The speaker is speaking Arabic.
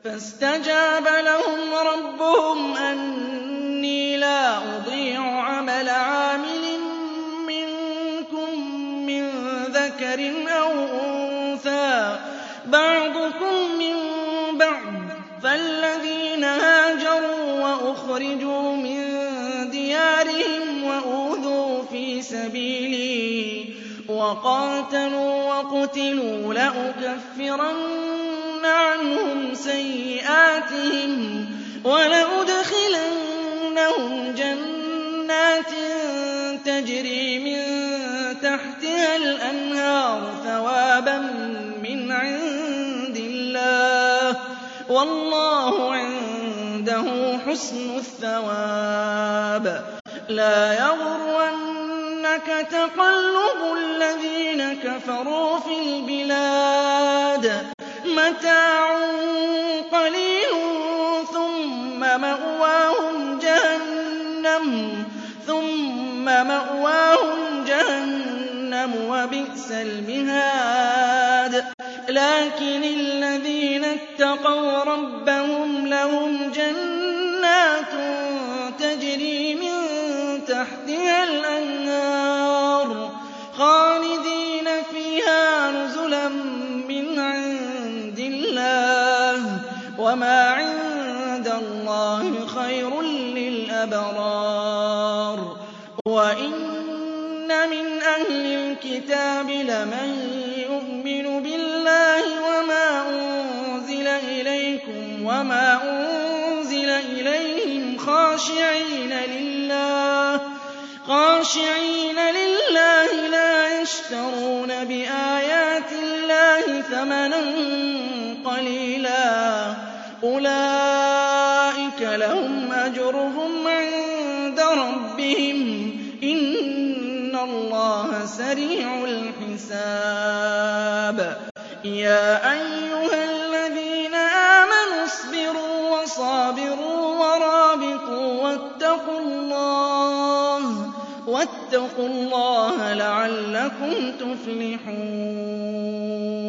فاستجاب لهم ربهم أني لا أضيع عمل عامل منكم من ذكر أو أنثى بعضكم من بعض فالذين هاجروا وأخرجوا من ديارهم وأوذوا في سبيلي وقاتلوا وقتلوا لأكفرن عنهم سيئاتهم ولأدخلنهم جنات تجري من تحتها الأنهار ثوابا من عند الله والله عنده حسن الثواب لا يغرنك تقلب الذين كفروا في البلاد متاع قليل ثم مأواهم جهنم وبئس المهاد لكن الذين اتقوا ربهم لهم جنات تجري من تحتها الأنهار خالدين فيها نزلا من عند الله وما عند الله خير للأبرار وإن من أهل الكتاب لمن يؤمن بالله وما أنزل إليكم وما أنزل إليهم خاشعين لله لا يشترون بآيات الله ثمنا قليلا أولئك لهم أجرهم عند ربهم إن الله سريع الحساب يا أيها الذين آمنوا اصبروا وصابروا ورابطوا واتقوا الله لعلكم تفلحون